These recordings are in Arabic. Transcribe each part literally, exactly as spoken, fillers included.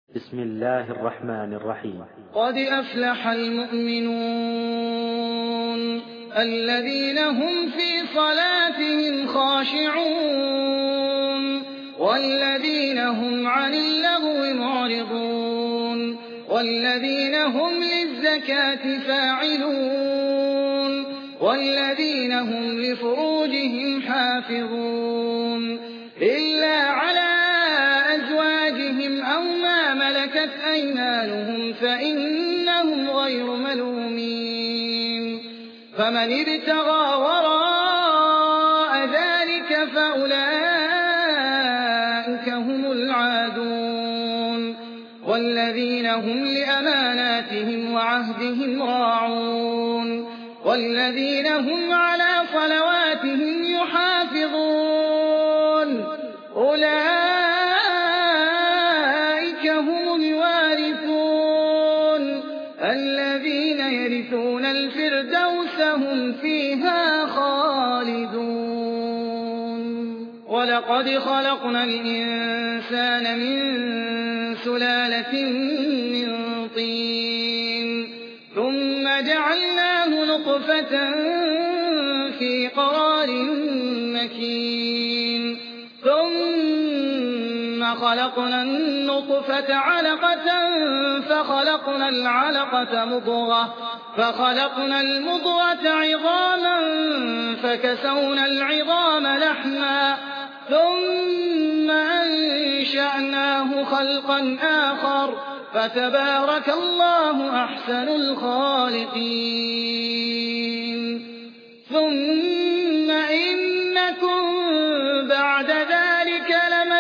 بسم الله الرحمن الرحيم. قد أفلح المؤمنون الذين هم في صلاتهم خاشعون والذين هم عن اللغو معرضون والذين هم للزكاة فاعلون والذين هم لفروجهم حافظون إلا على أزواجهم أو ما ملكت أيمانهم فإنهم غير ملومين فمن ابتغى وراء ذلك فأولئك هم العادون والذين هم لأماناتهم وعهدهم راعون والذين هم على صلواتهم يحافظون أولئك هم الوارثون الذين يرثون الفردوس هم فيها خالدون. ولقد خلقنا الإنسان من سلالة من طين ثم جعلناه نطفة في قرار مكين ثم خلقنا النطفة علقة فخلقنا العلقة مضغة فخلقنا المضغة عظاما فكسونا العظام لحما ثم أنشأناه خلقا آخر فتبارك الله أحسن الخالقين. ثم إنكم بعد ذلك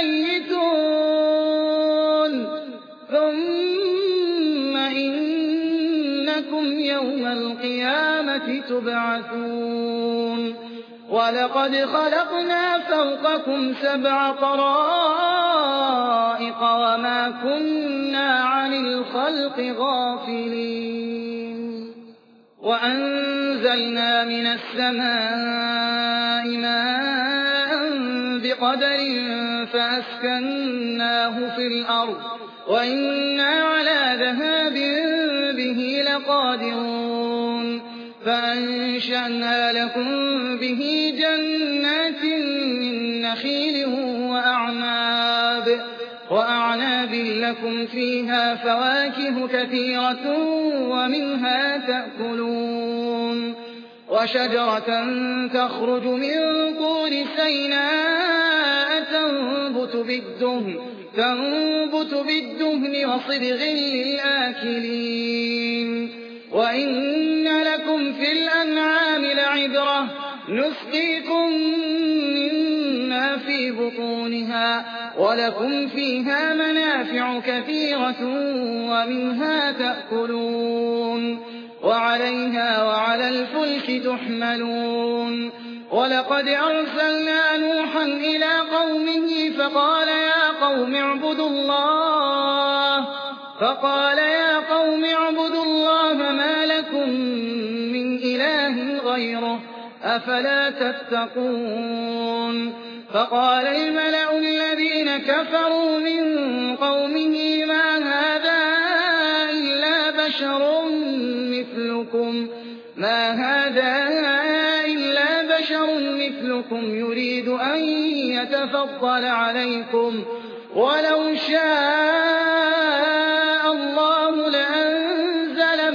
لميتون ثم إنكم يوم القيامة تبعثون. ولقد خلقنا فوقكم سبع طرائق وما كنا عن الخلق غافلين وأنزلنا من السماء ماء بقدر فأسكناه في الأرض وإنا على ذهاب به لقادرون فأنشأنا لكم به جنات من نخيل وأعناب وأعناب لكم فيها فواكه كثيرة ومنها تأكلون وشجرة تخرج من طور سيناء تنبت بالدهن تنبت بالدهن وصبغ للآكلين وإن لكم في الأنعام لعبرة نسقيكم مما في بطونها ولكم فيها منافع كثيرة ومنها تأكلون وعليها وعلى الفلك تحملون. ولقد أرسلنا نوحا إلى قومه فقال يا قوم اعبدوا الله فقال يا قوم اعبدوا الله ما لكم من إله غيره أفلا تتقون. فقال الملأ الذين كفروا من قومه ما هذا إلا بشر مثلكم ما هذا إلا بشر مثلكم يريد أن يتفضل عليكم ولو شاء الله لأنزل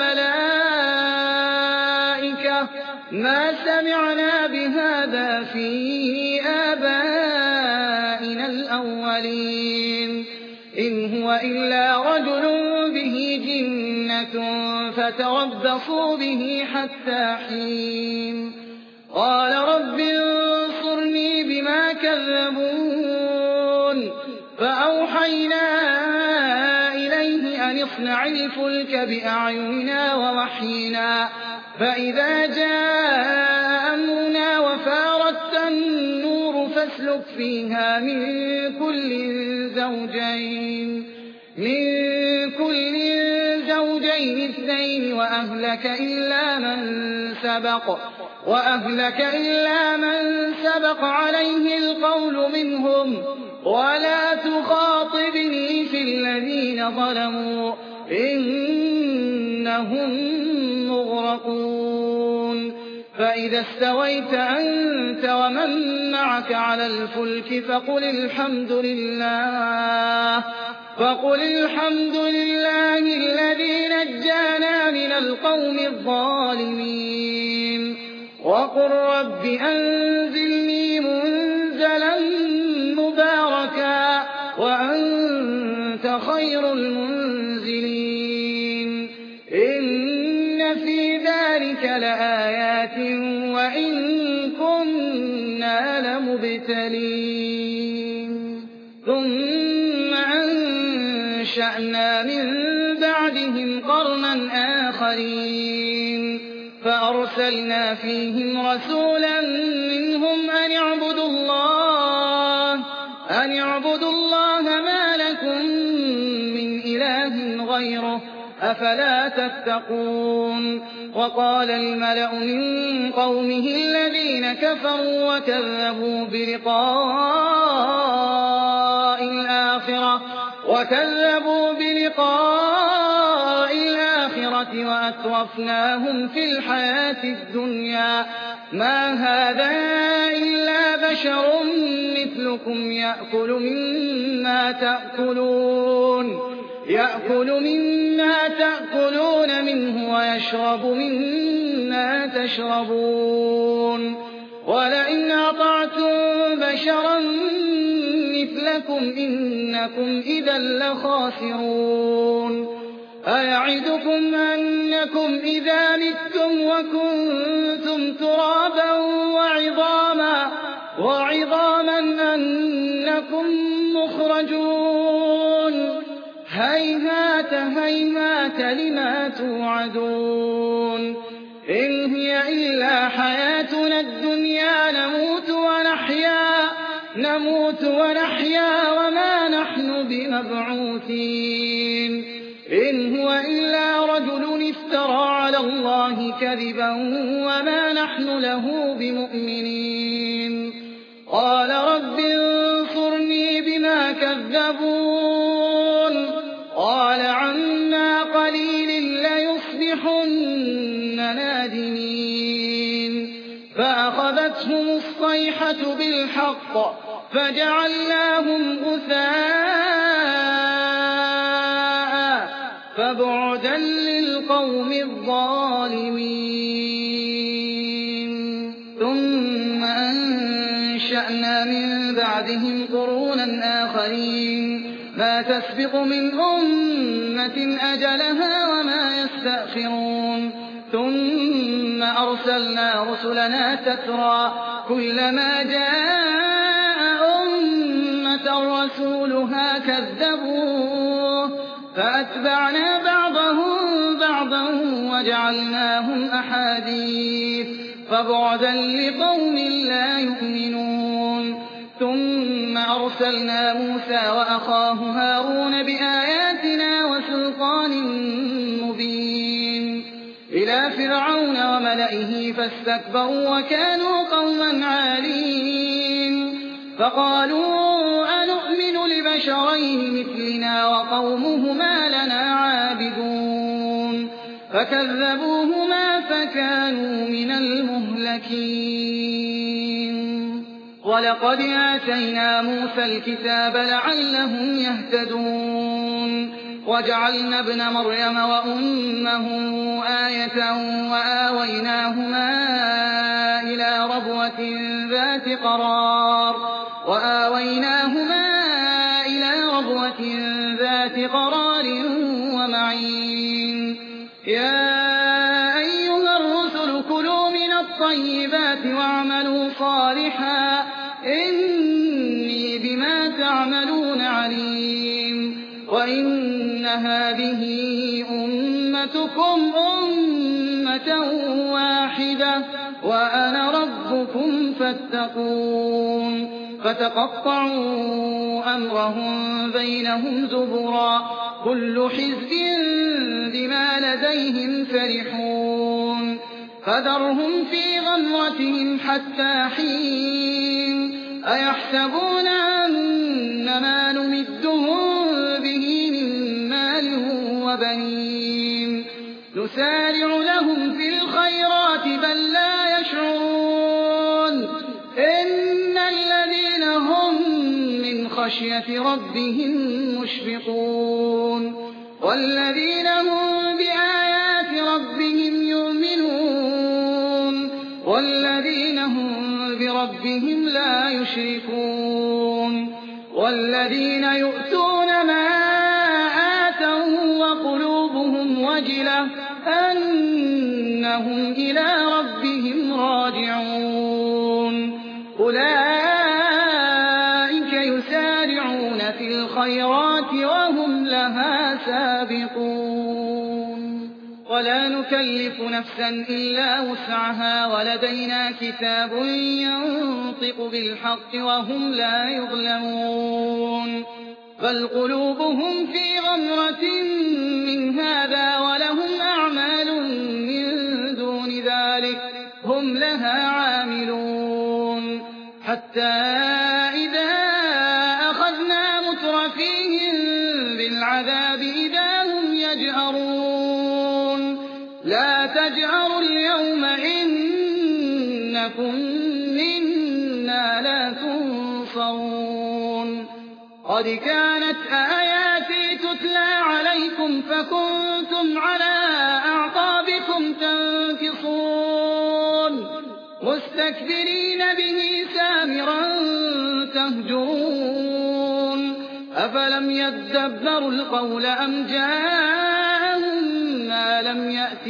ملائكة ما سمعنا بهذا في آبائنا الأولين إن هو إلا رجل به جنة فتربصوا به حتى حين. قال رب انصرني بما كذبون فأوحينا إليه أن اصنع الفلك بأعيننا ووحينا فإذا جاء أمرنا وفارت النور فاسلك فيها من كل زوجين من كل زوجين اثنين وأهلك إلا من سبق وأهلك إلا من سبق عليه القول منهم ولا تخاطبني في الذين ظلموا إنهم مغرقون فإذا استويت أنت ومن معك على الفلك فقل الحمد لله فقل الحمد لله الذي نجانا من القوم الظالمين وقل رب أنزلني منزلا مباركا وأنت خير المنزلين إن في ذلك لآيات وإن كنا لمبتلين ثم أنشأنا من بعدهم قرنا آخرين فأرسلنا فيهم رسولا منهم أن اعبدوا الله أن اعبدوا الله ما لكم من إله غيره أفلا تتقون وقال الملأ من قومه الذين كفروا وكذبوا بلقاء الآخرة وكذبوا بلقاء الآخرة وأترفناهم في الحياة الدنيا ما هذا إلا بشر مثلكم يأكل مما تأكلون يأكل مما تأكلون منه ويشرب مما تشربون ولئن أطعتم بشرا مثلكم إنكم إذا لخاسرون أيعدكم أنكم إذا متم وكنتم ترابا وعظاما وعظاما أنكم مخرجون هيهات هيهات لما توعدون إن هي إلا حياتنا الدنيا نموت ونحيا نموت ونحيا وما نحن بمبعوثين إن هو إلا رجل افترى على الله كذبا وما نحن له بمؤمنين قال رب انصرني بما كذبون قال عما قليل ليصبحن نادمين فأخذتهم الصيحة بالحق فجعلناهم غثاء فبعدا للقوم الظالمين ثم أنشأنا من بعدهم قرونا آخرين ما تسبق من أمة أجلها وما يستأخرون ثم أرسلنا رسلنا تترى كلما جاء أمة رسولها كذبوه فأتبعنا بعضهم بعضا وجعلناهم أحاديث فبعدا لقوم لا يؤمنون ثم أرسلنا موسى وأخاه هارون بآياتنا وسلطان مبين إلى فرعون وملئه فاستكبروا وكانوا قوما عالين فقالوا أنؤمن لبشرين مثلنا وقومهما لنا عابدون فكذبوهما فكانوا من المهلكين ولقد آتينا موسى الكتاب لعلهم يهتدون وجعلنا ابن مريم وأمه آية وآويناهما إلى ربوة ذات قرار وآويناهما إلى ربوة ذات قرار ومعين يا أيها الرسل كلوا من الطيبات واعملوا صالحا إني بما تعملون عليم وإن هذه أمتكم أمة واحدة وأنا ربكم فاتقون فتقطعوا أمرهم بينهم زبرا كل حزب بما لديهم فرحون فذرهم في غمرتهم حتى حين أيحسبون أن وبنين نسارع لهم في الخيرات بل لا يشعرون إن الذين هم من خشية ربهم مشفقون والذين هم بآيات ربهم يؤمنون والذين هم بربهم لا يشركون والذين يؤتون ما آتوا وقلوبهم وجلة أنهم إلى ربهم راجعون أولئك يسارعون في الخيرات وهم لها سابقون ولا نكلف نفسا إلا وسعها ولدينا كتاب ينطق بالحق وهم لا يظلمون بل قلوبهم في غمرة من هذا ولهم أعمال من دون ذلك هم لها عاملون حتى إذا أخذنا مترفيهم بالعذاب إذا هم يجأرون لا تجأروا اليوم إنكم منا لا تنصرون قد كانت آياتي تتلى عليكم فكنتم على أعقابكم تنكصون مستكبرين به سامرا تهجرون أفلم يدبروا القول أم جاءهم ما لم يأت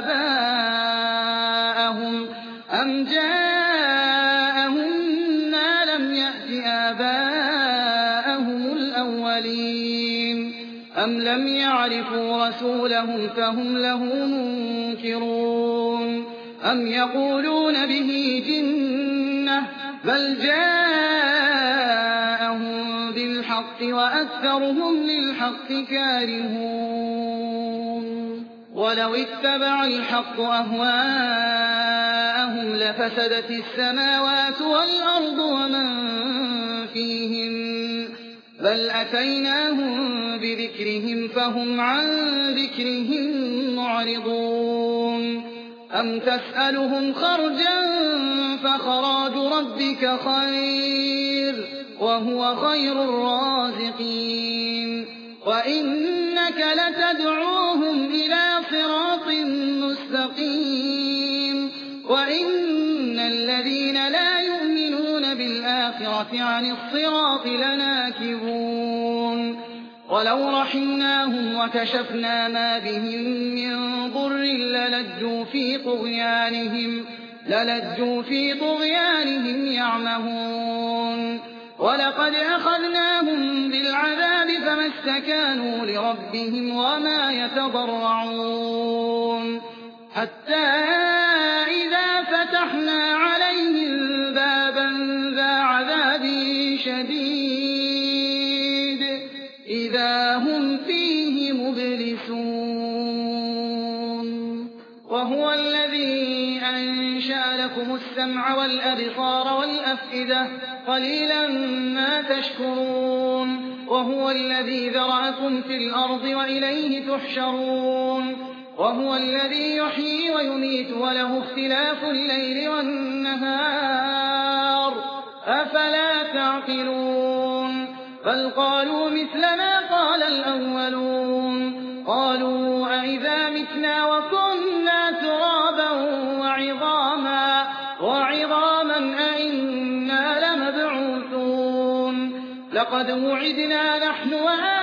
آباءهم أم جاءهم ما لم يأت آباءهم الأولين أم لم يعرفوا رسولهم فهم له منكرون أم يقولون به جنة بل جاءهم بالحق وأكثرهم للحق كارهون ولو اتبع الحق أهواءهم لفسدت السماوات والأرض ومن فيهن بل أتيناهم بذكرهم فهم عن ذكرهم معرضون أم تسألهم خرجا فخراج ربك خير وهو خير الرازقين وإنك لتدعوهم إلى صراط مستقيم وإن الذين لا يؤمنون بالآخرة عن الصراط لناكبون ولو رحمناهم وكشفنا ما بهم من ضر للجوا في طغيانهم للجوا في طغيانهم يعمهون ولقد أخذناهم بالعذاب فما استكانوا لربهم وما يتضرعون حتى إذا فتحنا عليهم بابا ذا عذاب شديد إذا هم فيه مبلسون وهو الذي أنشأ لكم السمع والأبصار والأفئدة قليلا ما تشكرون وهو الذي ذرأكم في الأرض وإليه تحشرون وهو الذي يحيي ويميت وله اختلاف الليل والنهار أفلا تعقلون بل قالوا مثل ما قال الأولون قالوا أئذا متنا وكنا ترابا وعظاما وعظاما أئنا لمبعوثون لقد وعدنا نحن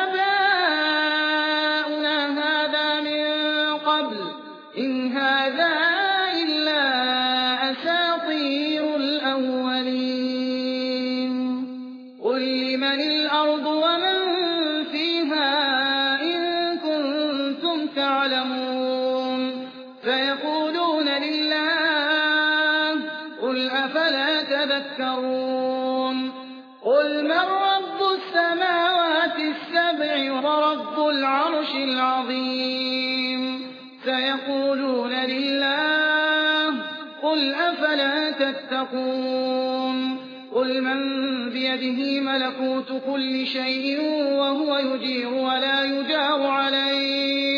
وآباؤنا هذا من قبل إن هذا إلا أساطير الأولين قل لمن الأرض ومن فيها إن كنتم تعلمون فيقولون لله قل أفلا تذكرون قل من رب السماوات السبع ورب العرش العظيم سيقولون لله قل أفلا تتقون قل من بيده ملكوت كل شيء وهو يجير ولا يجار عليه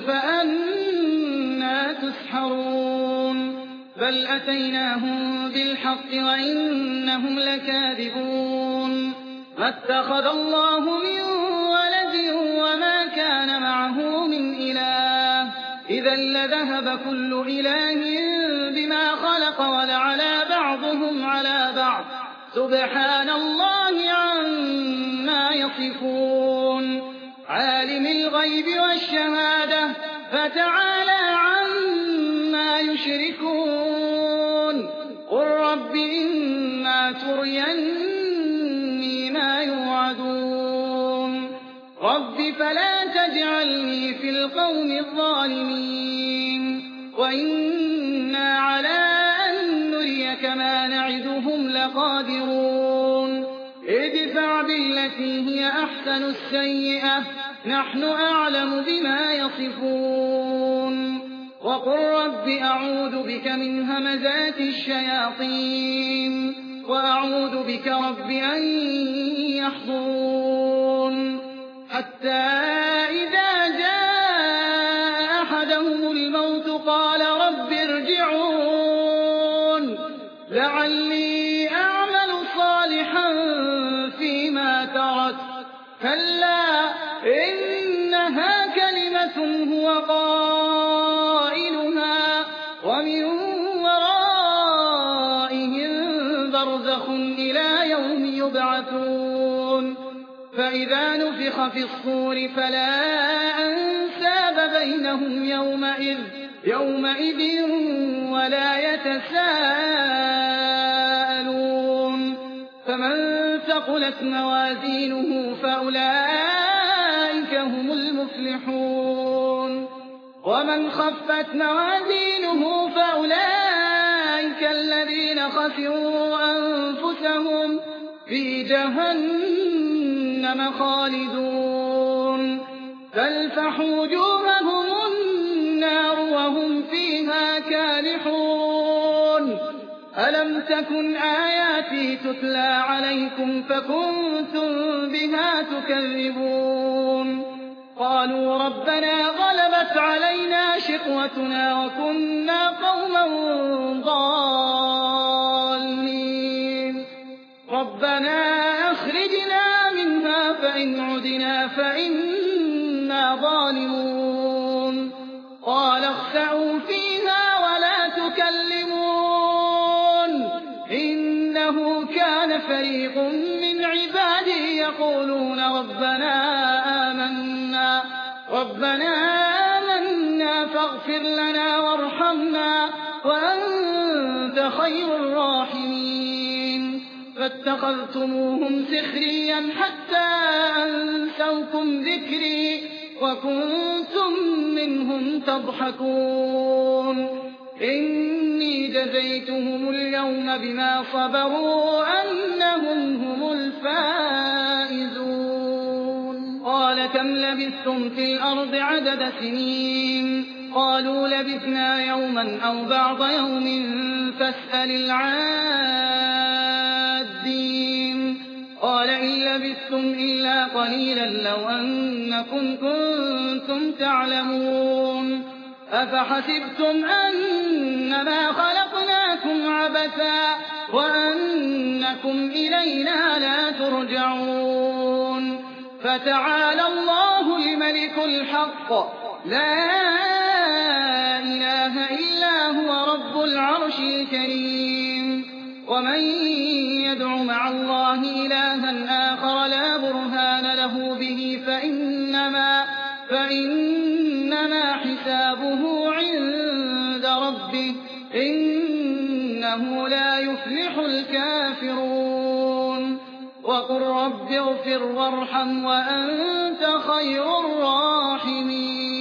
فأنى تسحرون بل أتيناهم بالحق وإنهم لكاذبون ما اتخذ الله من ولد وما كان معه من إله إذا لذهب كل إله بما خلق ولعلى بعضهم على بعض سبحان الله عما يصفون عالم الغيب والشهادة فتعالى عما يشركون قل رب إما تريني ما يوعدون رب فلا تجعلني في القوم الظالمين وإنا على أن نريك ما نعدهم لقادرون ادفع بالتي هي أحسن السيئة نحن أعلم بما يصفون وقل رب أعوذ بك من همزات الشياطين وأعوذ بك رب أن يحضرون حتى إذا جاء أحدهم الموت قال رب ارجعون لعلي أعمل صالحا فيما ترك كلا إنها كلمة هو قائلها ومن ورائهم برزخ إلى يوم يبعثون فإذا نفخ في الصور فلا أنساب بينهم يومئذ, يومئذ ولا يتساءلون فمن ثقلت موازينه فأولئك هم المفلحون ومن خفت موازينه فأولئك الذين خسروا أنفسهم في جهنم خالدون تلفح وجوههم النار وهم فيها كالحون ألم تكن آياتي تتلى عليكم فكنتم بها تكذبون قالوا ربنا غلبت علينا شقوتنا وكنا قوما ضالين ربنا أخرجنا منها فإن عدنا فإنا ظالمون قال اخسئوا فيها ولا تكلمون إنه كان فريق من عبادي يقولون ربنا آمنا ربنا آمنا فاغفر لنا وارحمنا وأنت خير الراحمين فاتخذتموهم سخريا حتى أنسوكم ذكري وكنتم منهم تضحكون إني جزيتهم اليوم بما صبروا أنهم هم الفائزون قال كم لبثتم في الأرض عدد سنين قالوا لبثنا يوما أو بعض يوم فاسأل العادين قال إن لبثتم إلا قليلا لو أنكم كنتم تعلمون أفحسبتم أنما خلقناكم عبثا وأنكم إلينا لا ترجعون فتعالى الله الملك الحق لا إله إلا هو رب العرش الكريم ومن يدع مع الله إلها آخر لا برهان له به فإنما, فإنما حسابه عند ربه إنه لا يفلح الكافرون وقل رب اغفر وارحم وأنت خير الراحمين